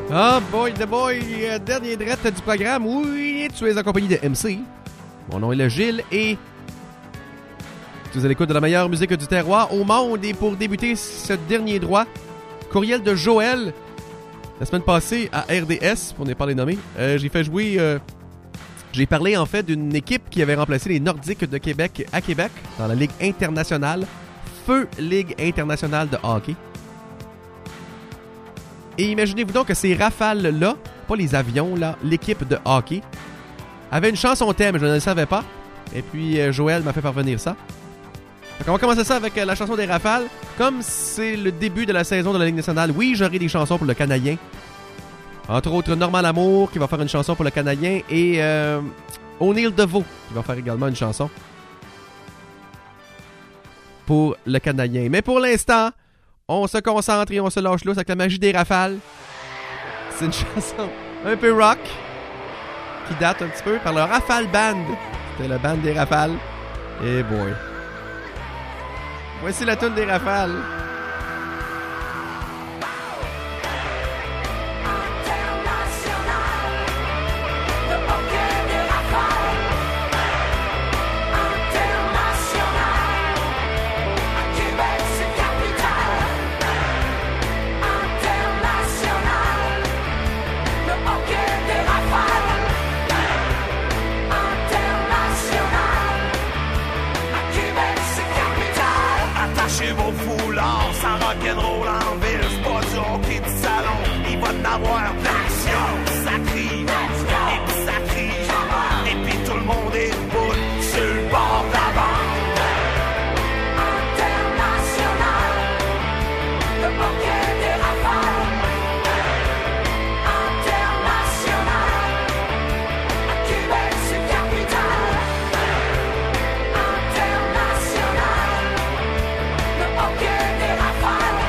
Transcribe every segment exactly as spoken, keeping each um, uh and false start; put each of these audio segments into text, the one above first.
Ah, boy, the boy, euh, dernier drette du programme. Oui, tu es en compagnie de M C. Mon nom est le Gilles et tu es à l'écoute de la meilleure musique du terroir au monde. Et pour débuter ce dernier droit, courriel de Joël. La semaine passée à R D S, pour ne pas les nommer, euh, j'ai fait jouer... Euh, j'ai parlé en fait d'une équipe qui avait remplacé les Nordiques de Québec à Québec dans la Ligue internationale. Feu Ligue internationale de hockey. Et imaginez-vous donc que ces rafales-là, pas les avions, là, l'équipe de hockey, avait une chanson thème, je ne le savais pas. Et puis euh, Joël m'a fait parvenir ça. Donc on va commencer ça avec euh, la chanson des rafales. Comme c'est le début de la saison de la Ligue nationale, oui, j'aurai des chansons pour le Canadien. Entre autres, Normand Lamour qui va faire une chanson pour le Canadien et euh, O'Neill Deveau qui va faire également une chanson pour le Canadien. Mais pour l'instant, on se concentre et on se lâche lousse avec la magie des rafales. C'est une chanson un peu rock qui date un petit peu par le Rafale Band. C'était le band des rafales. Et boy. Voici la tune des rafales. Chez vos foulards, sans rock'n'roll en ville, c'est pas du hockey du salon, il va en avoir d'action, ça crie, et puis ça crie, et puis tout le monde est debout sur le bord de la bande. International, le hockey des rafales. International, à Québec c'est capital. International. Ok, des rafales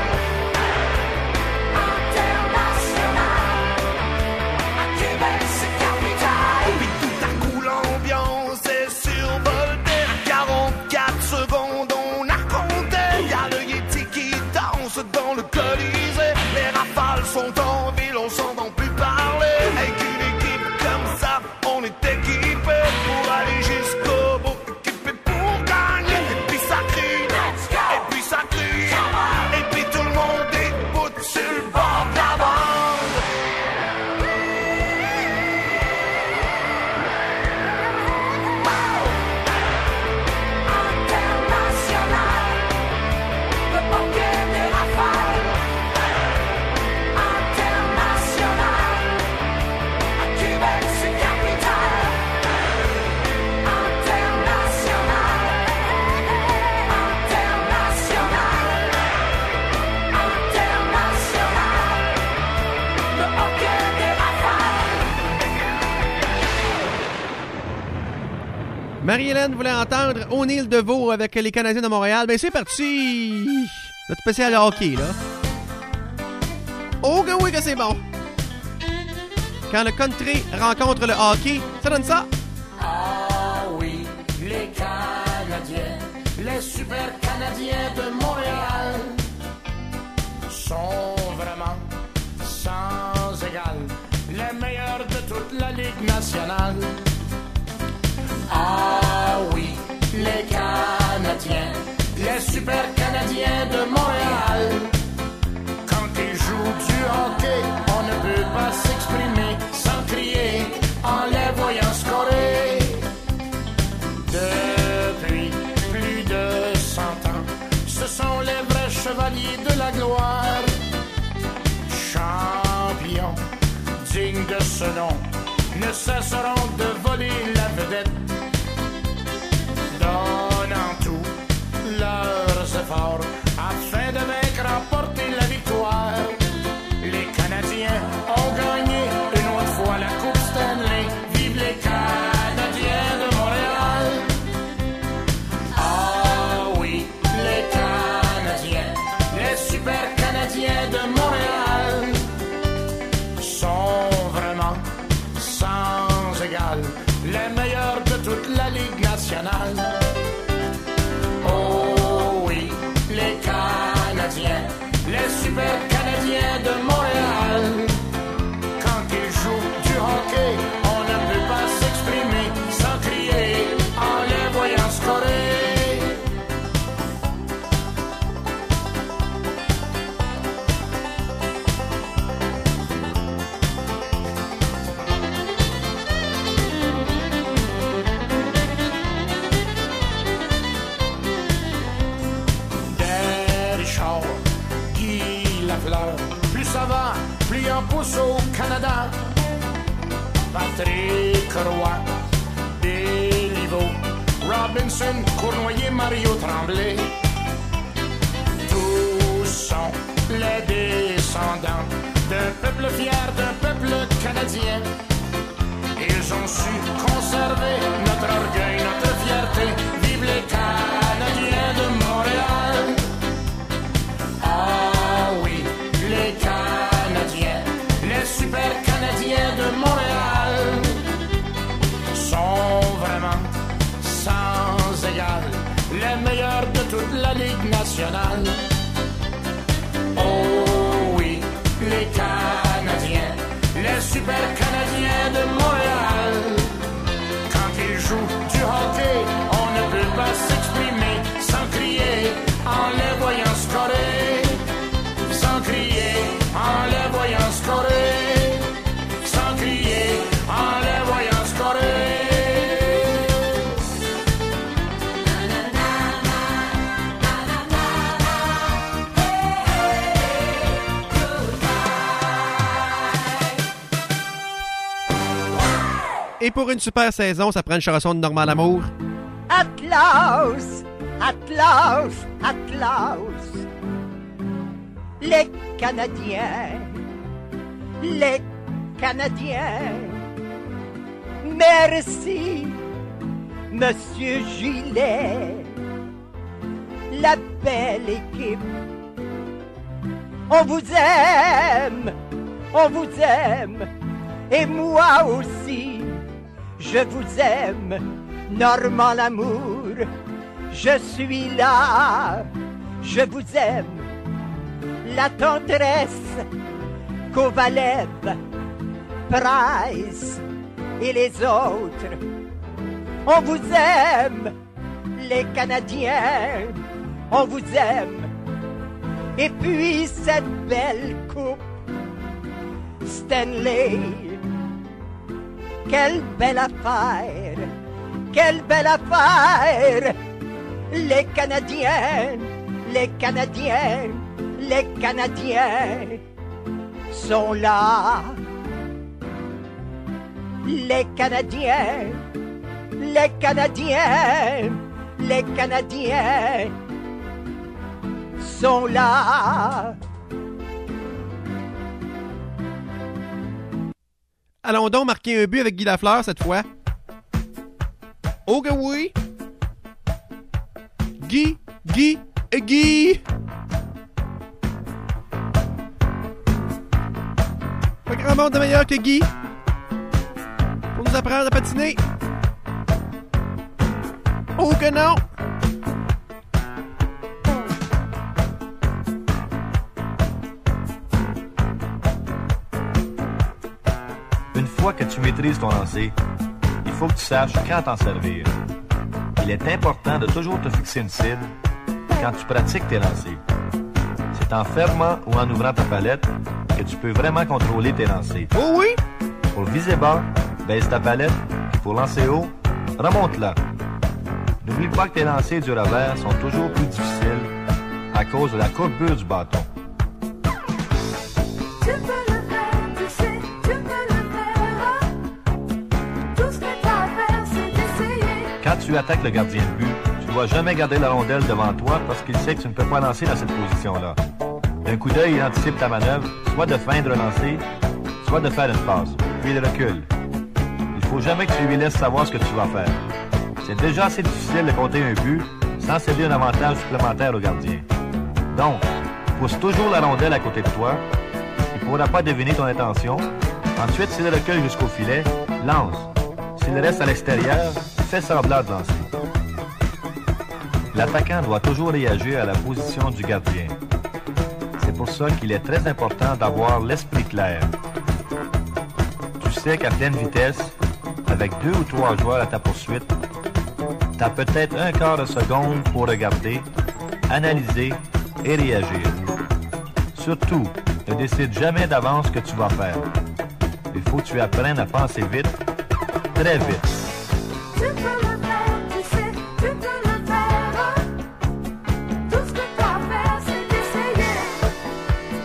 internationales. À Québec, c'est capital. Puis tout à coup, l'ambiance est survoltée. À quarante-quatre secondes, on a compté. Y'a le Yeti qui danse dans le Colisée. Les rafales sont en ville, on s'entend plus parler. Avec une équipe comme ça, on est équipé pour aller jusqu'au bout. Équipé pour gagner. Et puis ça crie, et puis ça crie. Et puis tout le monde est debout sur le bord de la bande. International, le hockey des rafales. International, à Québec c'est capital. International, international. International, le hockey des rafales. Marie-Hélène voulait entendre O'Neill Deveau avec les Canadiens de Montréal. Ben c'est parti! Notre spécial hockey, là. Oh que oui que c'est bon! Quand le country rencontre le hockey, ça donne ça! Ah oui, les Canadiens, les super Canadiens de Montréal sont vraiment sans égal, les meilleurs de toute la Ligue nationale. Ah oui, les Canadiens, les super Canadiens de Montréal. Quand ils jouent du hockey, on ne peut pas s'exprimer sans crier en les voyant scorer. Depuis plus de cent ans, ce sont les vrais chevaliers de la gloire. Champions, dignes de ce nom, ne cesseront de voler la vedette. Donnant tous leurs efforts afin de vaincre, remporter la victoire. Les Canadiens ont gagné une autre fois la Coupe Stanley. Vive les Canadiens de Montréal. Ah oui, les Canadiens, les super Canadiens de Montréal sont vraiment sans égal, les ça va, plus en pouce au Canada. Patrick Roy, Béliveau, Robinson, Cournoyer, Mario Tremblay. Tous sont les descendants d'un peuple fier, d'un peuple canadien. Ils ont su conserver notre orgueil, notre fierté. Vive les Canadiens de Montréal. Ah oui, les Canadiens, les super Canadiens de Montréal sont vraiment sans égal, les meilleurs de toute la Ligue nationale. Oh oui, les Canadiens, les super Canadiens de Montréal. Quand ils jouent du hockey, on ne peut pas s'exprimer sans crier en les voyant scorer. Sans crier en les voyant scorer. Sans crier en les voyant scorer. Et pour une super saison, ça prend une chanson de Normand Lamour. Atlas, Atlas, Atlas. Les Canadiens, les Canadiens. Merci, Monsieur Gillet. La belle équipe. On vous aime, on vous aime. Et moi aussi. Je vous aime, Normand Lamour, je suis là, je vous aime. La tendresse, Kovalev, Price et les autres. On vous aime, les Canadiens, on vous aime. Et puis cette belle coupe, Stanley. Quelle belle affaire, quelle belle affaire. Les Canadiens, les Canadiens, les Canadiens sont là. Les Canadiens, les Canadiens, les Canadiens sont là. Allons donc marquer un but avec Guy Lafleur cette fois. Oh que oui! Guy, Guy et Guy! Pas grand monde de meilleur que Guy pour nous apprendre à patiner. Oh que non! Une fois que tu maîtrises ton lancer, il faut que tu saches quand t'en servir. Il est important de toujours te fixer une cible quand tu pratiques tes lancers. C'est en fermant ou en ouvrant ta palette que tu peux vraiment contrôler tes lancers. Oh oui! Pour viser bas, baisse ta palette, puis pour lancer haut, remonte-la. N'oublie pas que tes lancers du revers sont toujours plus difficiles à cause de la courbure du bâton. Quand tu attaques le gardien de but, tu ne dois jamais garder la rondelle devant toi parce qu'il sait que tu ne peux pas lancer dans cette position-là. D'un coup d'œil, il anticipe ta manœuvre, soit de feindre lancer, soit de faire une passe, puis il recule. Il faut jamais que tu lui laisses savoir ce que tu vas faire. C'est déjà assez difficile de compter un but sans céder un avantage supplémentaire au gardien. Donc, pousse toujours la rondelle à côté de toi. Il ne pourra pas deviner ton intention. Ensuite, s'il recule jusqu'au filet, lance. S'il reste à l'extérieur, fais semblant de lancer. L'attaquant doit toujours réagir à la position du gardien. C'est pour ça qu'il est très important d'avoir l'esprit clair. Tu sais qu'à pleine vitesse, avec deux ou trois joueurs à ta poursuite, tu as peut-être un quart de seconde pour regarder, analyser et réagir. Surtout, ne décide jamais d'avance ce que tu vas faire. Il faut que tu apprennes à penser vite, très vite. Tu peux le faire, tu sais, tu peux le faire. Tout ce que tu as à faire, c'est d'essayer.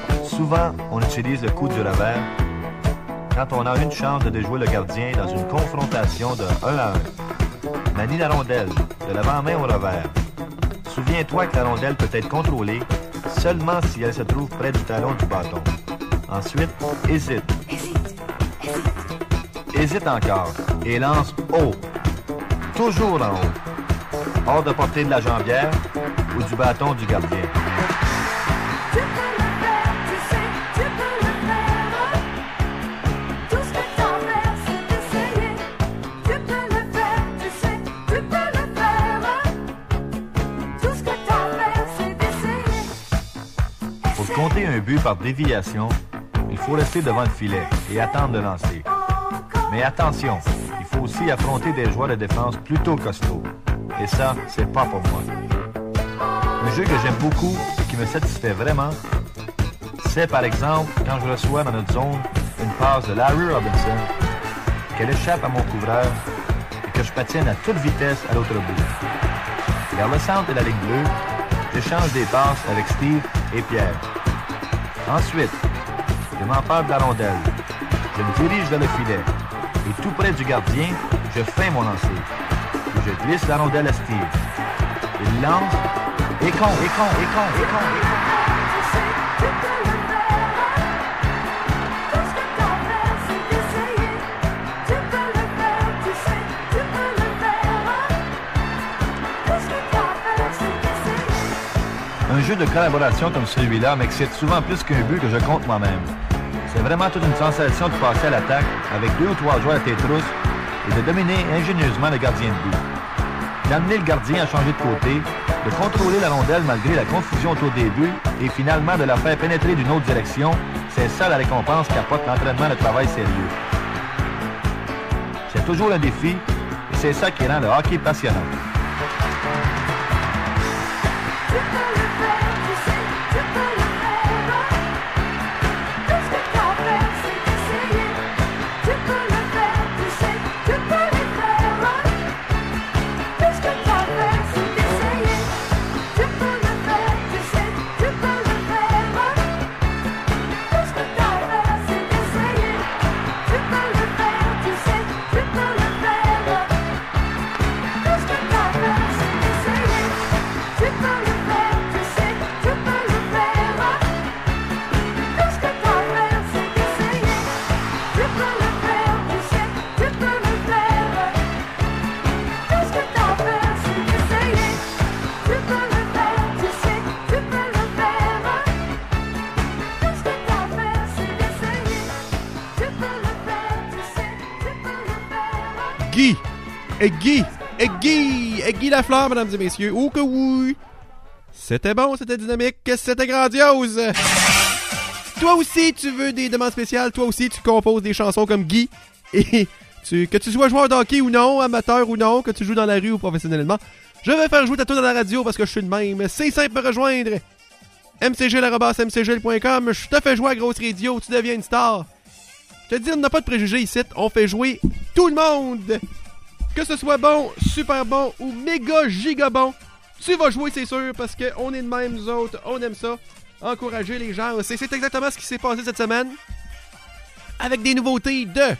souvent on utilise le coup du revers quand on a une chance de déjouer le gardien dans une confrontation de un à un. Manie la rondelle, de l'avant-main au revers. Souviens-toi que la rondelle peut être contrôlée seulement si elle se trouve près du talon du bâton. Ensuite, hésite. Hésite, hésite. Hésite encore et lance haut. Toujours en haut. Hors de portée de la jambière ou du bâton du gardien. Tu peux le faire, tu sais, tu peux le faire. Tout ce que t'as à faire, c'est d'essayer. Tu peux le faire, tu sais, tu peux le faire. Tout ce que t'as à faire, c'est d'essayer. Pour compter un but par déviation, il faut rester devant le filet et attendre de lancer. Mais attention, il faut aussi affronter des joueurs de défense plutôt costauds. Et ça, c'est pas pour moi. Un jeu que j'aime beaucoup et qui me satisfait vraiment, c'est par exemple quand je reçois dans notre zone une passe de Larry Robinson, qu'elle échappe à mon couvreur et que je patine à toute vitesse à l'autre bout. Vers le centre de la ligne bleue, j'échange des passes avec Steve et Pierre. Ensuite, je m'empare de la rondelle. Je me dirige vers le filet. Et tout près du gardien, je feins mon lancer. Puis je glisse la rondelle à Steve. Il lance. Et con, et con, et con, et con, et con. Tu sais, tu peux le faire. Tout ce que t'as à faire, c'est d'essayer. Tu peux le faire, tu sais, tu peux le faire. Tout ce que t'as à faire, c'est d'essayer. Un jeu de collaboration comme celui-là m'excite souvent plus qu'un but que je compte moi-même. C'est vraiment toute une sensation de passer à l'attaque avec deux ou trois joueurs à tes trousses et de dominer ingénieusement le gardien de but. D'amener le gardien à changer de côté, de contrôler la rondelle malgré la confusion autour des buts et finalement de la faire pénétrer d'une autre direction, c'est ça la récompense qu'apporte l'entraînement de travail sérieux. C'est toujours un défi et c'est ça qui rend le hockey passionnant. Tu peux le faire, tu sais, tu peux le faire. Tout ce que t'as à faire, c'est d'essayer. Tu peux le faire, tu sais, tu peux le faire. Tout ce que t'as à faire, c'est d'essayer. Tu peux le faire, tu sais, tu peux le faire. Tout ce que t'as à faire, c'est d'essayer. Tu peux le faire, tu sais, tu peux le faire. Tout ce que t'as à faire, c'est d'essayer. Tu peux le faire, tu sais, tu peux le faire. Tout ce que t'as à faire, c'est d'essayer. Tu peux le faire, tu sais, tu peux le faire. Tout ce que t'as à faire, c'est d'essayer. Tu peux le faire, tu sais, tu peux le faire. Tout ce que t'as à faire, c'est d'essayer. Tu peux le faire, tu sais, tu peux le faire. Guy! Et Guy! Et Guy! Et Guy Lafleur, mesdames et messieurs. Oh que oui! C'était bon, c'était dynamique, c'était grandiose! Toi aussi, tu veux des demandes spéciales. Toi aussi, tu composes des chansons comme Guy. Et tu, que tu sois joueur de hockey ou non, amateur ou non, que tu joues dans la rue ou professionnellement, je vais faire jouer ta tune dans la radio parce que je suis de même. C'est simple de me rejoindre. m c g l arobase m c g l point com. Je te fais jouer à Grosse Radio. Tu deviens une star. Je te dis, on n'a pas de préjugés ici. On fait jouer tout le monde. Que ce soit bon, super bon ou méga giga bon, tu vas jouer, c'est sûr, parce qu'on est de même, nous autres. On aime ça. Encourager les gens. C'est, c'est exactement ce qui s'est passé cette semaine. Avec des nouveautés de...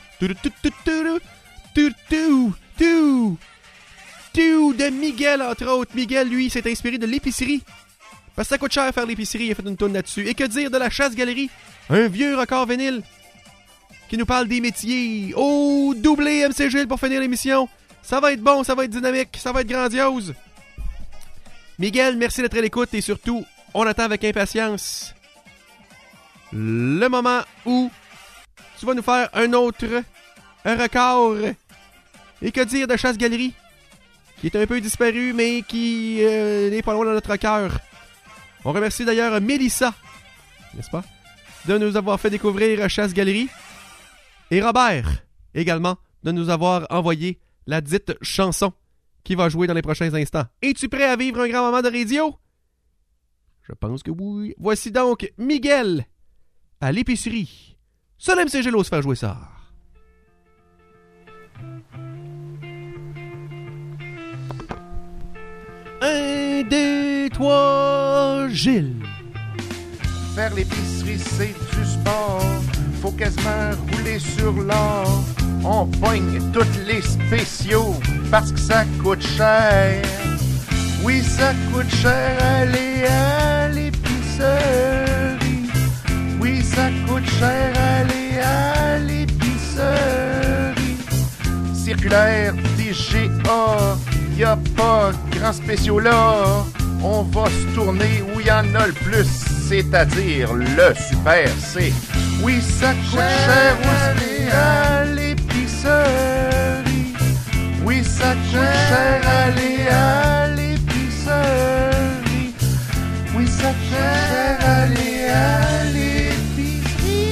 de Miguel, entre autres. Miguel, lui, s'est inspiré de l'épicerie. Parce que ça coûte cher faire l'épicerie. Il a fait une tourne là-dessus. Et que dire de la chasse-galerie? Un vieux record vinyle qui nous parle des métiers. Oh, doublé M C G pour finir l'émission. Ça va être bon, ça va être dynamique, ça va être grandiose. Miguel, merci d'être à l'écoute et surtout, on attend avec impatience le moment où tu vas nous faire un autre, un record. Et que dire de Chasse-Galerie, qui est un peu disparu, mais qui euh, n'est pas loin dans notre cœur. On remercie d'ailleurs Mélissa, n'est-ce pas, de nous avoir fait découvrir Chasse-Galerie. Et Robert, également, de nous avoir envoyé la dite chanson qui va jouer dans les prochains instants. Es-tu prêt à vivre un grand moment de radio? Je pense que oui. Voici donc Miguel à l'épicerie. Seul M C G l'ose faire jouer ça. Un, deux, trois, Gilles. Faire l'épicerie, c'est du sport. Faut quasiment rouler sur l'or. On pogne tous les spéciaux parce que ça coûte cher. Oui, ça coûte cher aller à l'épicerie. Oui, ça coûte cher aller à l'épicerie. Circulaire D G A, y a pas grand spéciaux là. On va se tourner où y en a le plus, c'est-à-dire le Super C. Oui, ça coûte cher aller à l'épicerie. Oui, ça coûte cher aller à l'épicerie. Oui, ça coûte cher aller à l'épicerie.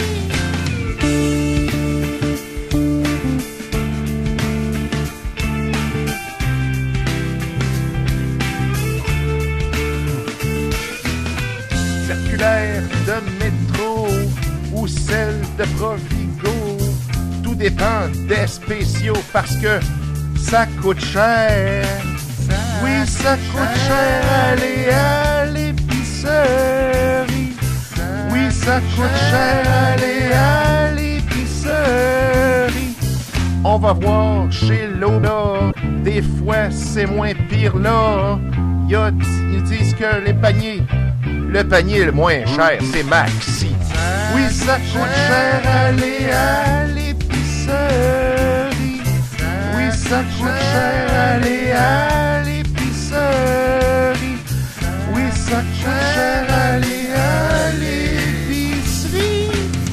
Circulaire de métro ou celle de Provigo, tout dépend des spéciaux parce que ça coûte cher. Ça oui, ça coûte cher aller à l'épicerie. Oui, ça coûte cher aller à l'épicerie. On va voir chez l'Oda, des fois c'est moins pire là. Y a, ils disent que les paniers, le panier le moins cher, c'est Maxi. Oui, ça coûte cher aller à l'épicerie. Oui, ça coûte cher aller à l'épicerie. Oui, ça coûte cher aller à l'épicerie.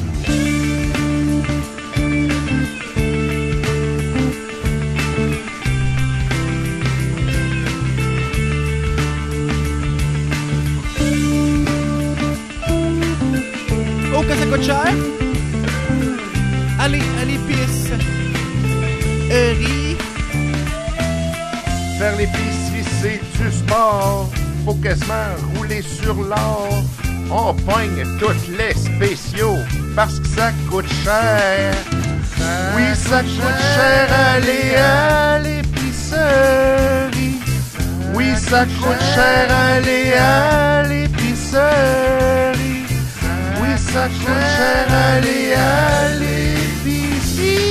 Oh, que ça coûte cher? Allez, à l'épicerie. Faire l'épicerie, c'est du sport. Faut quasiment rouler sur l'or. On pogne tous les spéciaux parce que ça coûte cher. Oui, ça coûte cher aller à l'épicerie. Oui, ça coûte cher aller à l'épicerie. Oui, ça coûte cher aller à l'épicerie.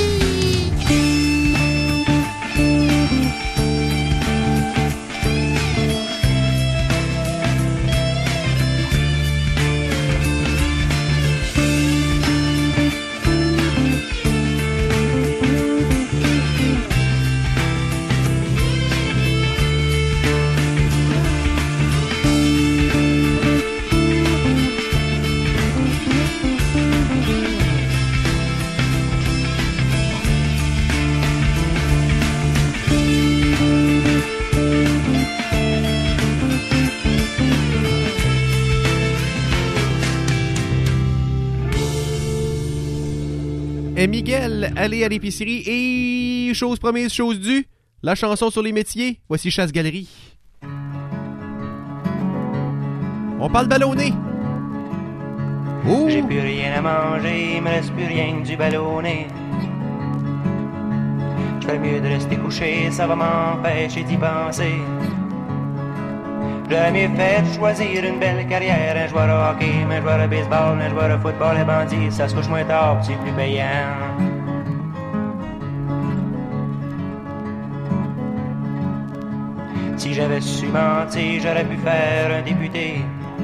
Et Miguel, allez à l'épicerie et chose promise, chose due, la chanson sur les métiers, voici Chasse Galerie. On parle ballonné. Oh. J'ai plus rien à manger, il me reste plus rien que du ballonné. Je ferais mieux de rester couché, ça va m'empêcher d'y penser. J'aurais mieux fait de choisir une belle carrière, un joueur de hockey, un joueur de baseball, un joueur de football et bandit, ça se couche moins tard, c'est plus payant. Si j'avais su mentir, j'aurais pu faire un député.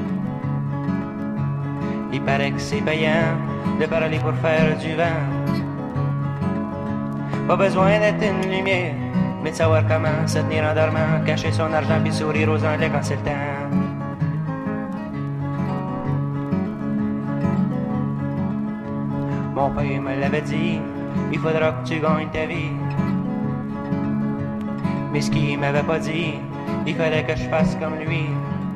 Il paraît que c'est payant de parler pour faire du vent. Pas besoin d'être une lumière, mais de savoir comment se tenir en dormant, cacher son argent puis sourire aux Anglais quand c'est le temps. Mon père me l'avait dit, il faudra que tu gagnes ta vie. Mais ce qu'il m'avait pas dit, il fallait que je fasse comme lui.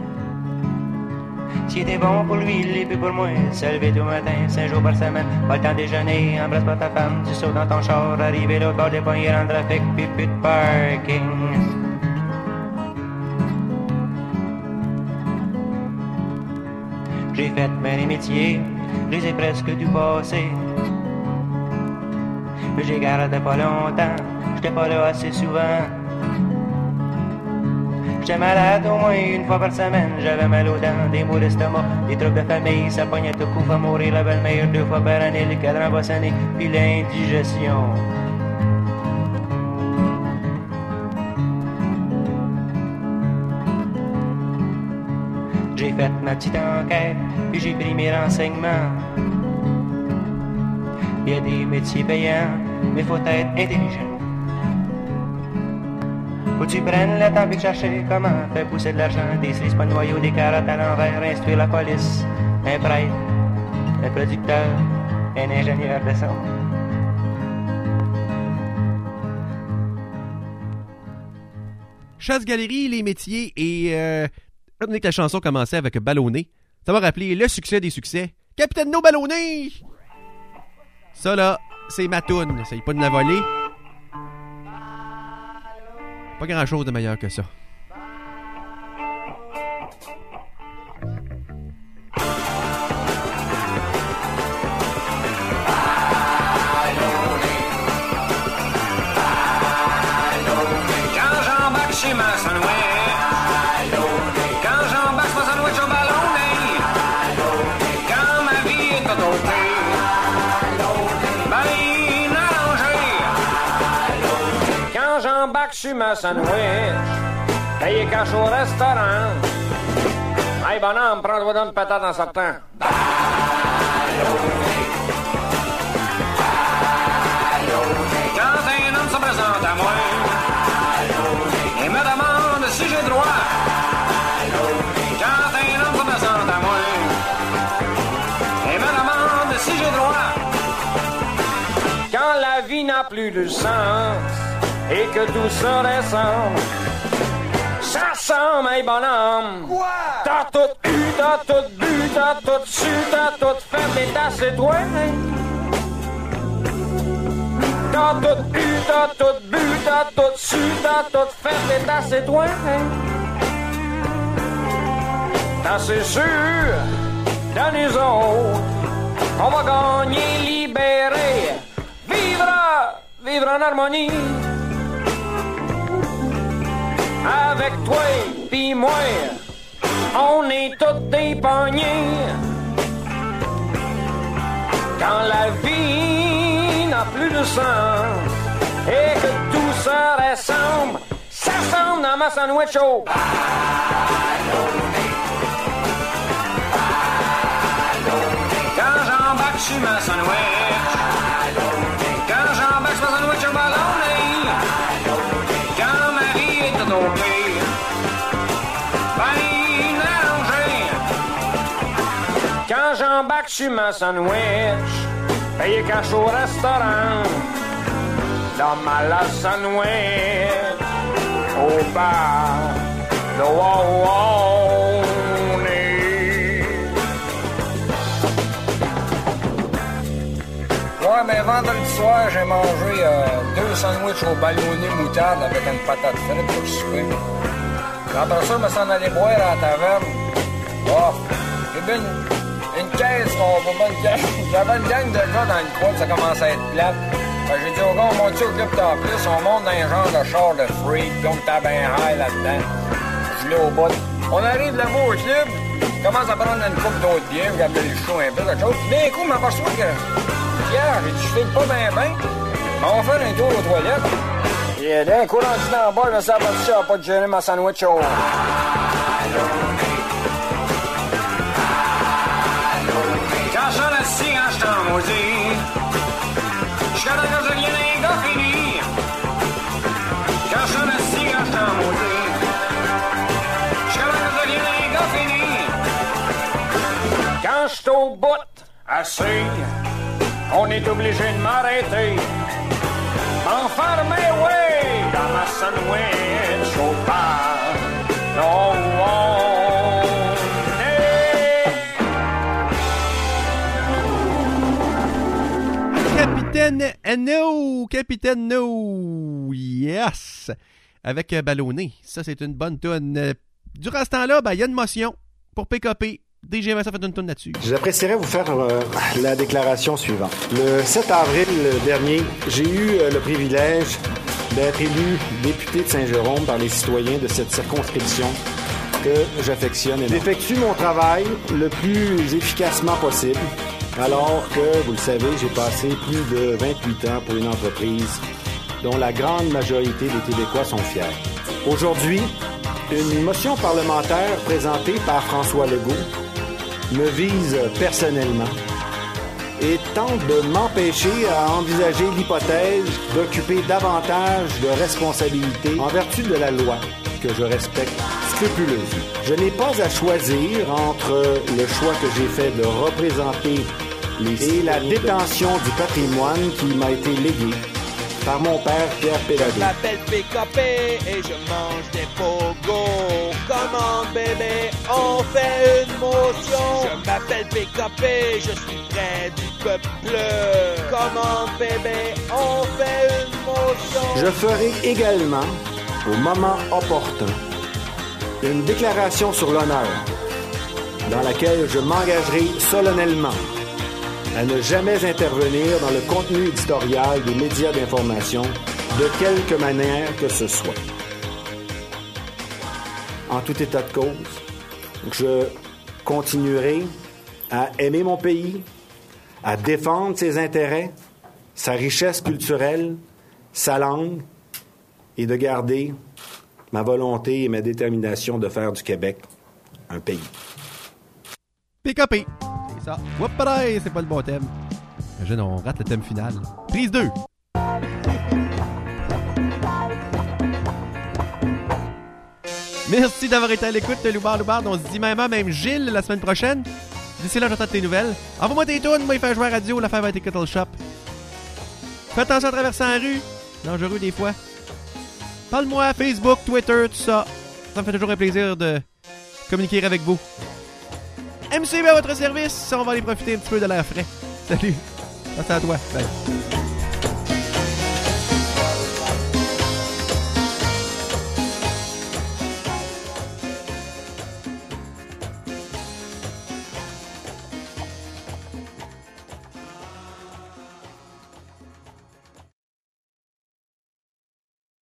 S'il était bon pour lui, il l'est plus pour moi. Se lever tout matin, cinq jours par semaine, pas le temps de déjeuner, embrasse pas ta femme, tu sautes dans ton char, arriver l'autre bord des poignées dans le trafic, puis plus de parking. J'ai fait bien les métiers, je les ai presque tout passés. Mais j'ai gardé pas longtemps, j'étais pas là assez souvent. J'étais malade au moins une fois par semaine. J'avais mal aux dents, des maux d'estomac, des troubles de famille. Ça pognait tout coup, va mourir la belle-mère deux fois par année. Le cadran va sonner, puis l'indigestion. J'ai fait ma petite enquête, puis j'ai pris mes renseignements. Il y a des métiers payants, mais faut être intelligent. Faut que tu prennes le temps de chercher comment faire pousser de l'argent, des cerises, pas de noyaux, des carottes à l'envers, instruire la police, un prêtre, un producteur, un ingénieur de son. Chasse-galerie, les métiers et... Euh, étant donné que la chanson commençait avec Ballonné, ça m'a rappelé le succès des succès. Capitaine No Ballonné! Ça là, c'est ma toune. Essaye pas de la voler. Pas grand chose de meilleur que ça. Quand j'embarque chez ma sandwich, quand j'embarque ma sandwich au ballonné, quand ma vie est autotée, bien arrangée. Quand j'embarque sur ma sandwich, payé cash au restaurant. Hey bonhomme, prends-toi d'une patate en sortant. Quand un homme se présente à moi et me demande si j'ai droit. Quand un homme se présente à moi et me demande si j'ai droit. Quand la vie n'a plus de sens et que tout se ressemble, ça ressemble, hey bonhomme. Quoi? T'as tout eu, t'as tout bu, t'as tout su, t'as tout fait, mais t'as c'est toi. T'as tout eu, t'as tout bu, t'as tout su, t'as tout fait, mais t'as c'est toi. T'as c'est sûr, dans les autres, on va gagner, libérer, vivre, vivre en harmonie. Avec toi pis moi, on est tous des pognets. Quand la vie n'a plus de sens et que tout se ressemble, ça ressemble dans ma sandwich au quand j'embarque sur ma sandwich, quand j'embarque sur ma sandwich au ballonné, quand ma vie est autotée, bien arrangée. Quand j'embarque sur ma sandwich, payé cash au restaurant, dans ma la sandwich, au bar, le wow-wow-né. Ouais, mais vendredi soir, j'ai mangé euh, deux sandwichs au ballonné moutarde avec une patate frite pour le souper. Après ça, je me suis en allé boire à la taverne. Oh, j'ai bu une, une caisse, on va pas une caisse. J'avais une gang de gars dans le coin, ça commençait à être plate. Fait que j'ai dit au gars, on monte-tu au club en plus, on monte dans un genre de char de freak, puis on était bien high là-dedans. Je l'ai au bout. On arrive là-bas au club, je commence à prendre une coupe d'autres bières, regarder le show un peu, quelque chose. Puis d'un coup, je m'aperçois que Pierre, j'ai dit, je file pas bien bien. On va faire un tour aux toilettes. Et d'un coup, rendu dans le bas, je me suis aperçu que j'avais pas de gérer ma sandwich au... Quand je suis assis, quand je suis en maudit, je suis quand je deviens un gars fini. Quand je suis assis, quand je suis en maudit, je suis quand je deviens un gars fini. Quand je suis au bout, assis, on est obligé de m'arrêter. M'enfermer, ouais, dans ma sandwich au bar. Oh, oh, hey. Capitaine No! Capitaine No! Yes! Avec euh, Ballonné. Ça, c'est une bonne toune. Durant ce temps-là, ben, il y a une motion pour P K P. D J Vincent fait une toune là-dessus. J'apprécierais vous faire euh, la déclaration suivante. Le sept avril dernier, j'ai eu euh, le privilège d'être élu député de Saint-Jérôme par les citoyens de cette circonscription que j'affectionne. J'effectue mon travail le plus efficacement possible, alors que, vous le savez, j'ai passé plus de vingt-huit ans pour une entreprise dont la grande majorité des Québécois sont fiers. Aujourd'hui, une motion parlementaire présentée par François Legault me vise personnellement et tente de m'empêcher à envisager l'hypothèse d'occuper davantage de responsabilités en vertu de la loi que je respecte scrupuleusement. Je n'ai pas à choisir entre le choix que j'ai fait de représenter les et la détention du patrimoine qui m'a été légué par mon père Pierre Péladeau. Je m'appelle P K P et je mange des pogos. Comment bébé, on fait une motion. Je m'appelle P K P, je suis près du peuple. Comment bébé, on fait une motion. Je ferai également, au moment opportun, une déclaration sur l'honneur dans laquelle je m'engagerai solennellement à ne jamais intervenir dans le contenu éditorial des médias d'information de quelque manière que ce soit. En tout état de cause, je continuerai à aimer mon pays, à défendre ses intérêts, sa richesse culturelle, sa langue, et de garder ma volonté et ma détermination de faire du Québec un pays. P K P. C'est ça. Whoopalaï, c'est pas le bon thème. Imagine, on rate le thème final. Prise deux. Merci d'avoir été à l'écoute de Loubard Loubard. On se dit même à même Gilles la semaine prochaine. D'ici là, j'attends tes nouvelles. Envoie-moi tes tunes, moi il fait jouer à radio, l'affaire va être Kettle Shop. Fais attention à traverser la rue. Dangereux des fois. Parle-moi, Facebook, Twitter, tout ça. Ça me fait toujours un plaisir de communiquer avec vous. M C B à votre service, on va aller profiter un petit peu de l'air frais. Salut, passe à toi. Bye.